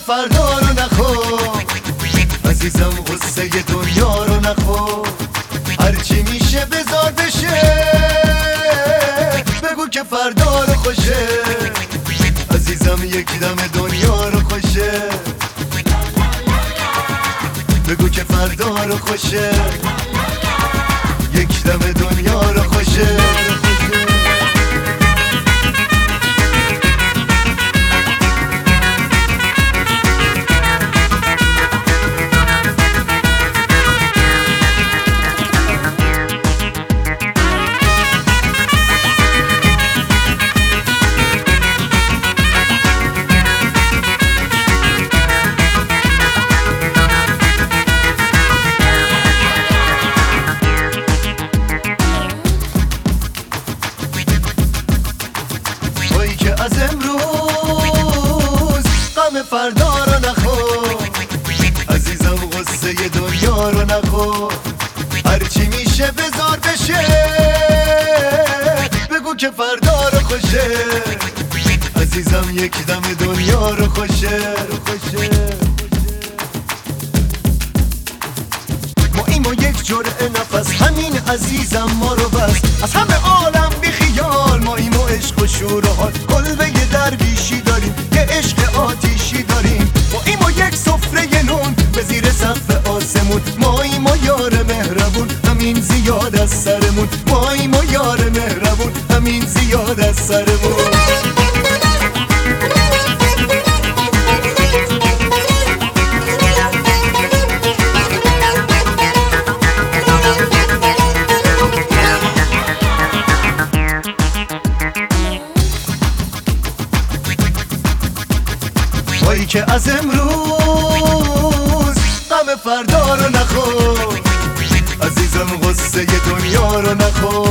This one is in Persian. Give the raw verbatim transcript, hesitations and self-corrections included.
فردا رو نخو عزیزم، غصه دنیا رو نخو. هرچی میشه بذار بشه، بگو که فردا رو خوشه. عزیزم یک دم دنیا رو خوشه، بگو که فردا رو خوشه. یک دم دنیا رو خوشه. از امروز غم فردا رو نخو عزیزم، غصه دنیا رو نخو. هرچی میشه بذار بشه، بگو که فردا رو خوشه. عزیزم یک دم دنیا رو خوشه. ما این ما یک جرعه نفس، همین عزیزم ما رو بس. از همه عالم بی خیال، ما این ما عشق و شور و حال. کلبه یه درویشی داریم، یه عشق آتیشی داریم. ما این ما یک سفره نون به زیر سقف آسمون. ما این ما یار مهربون، همین زیاد از سرمون. ما این ما یار مهربون، همین زیاد از سرمون. تویی که از امروز غم فردا رو نخو عزیزم، غصه دنیا رو نخو.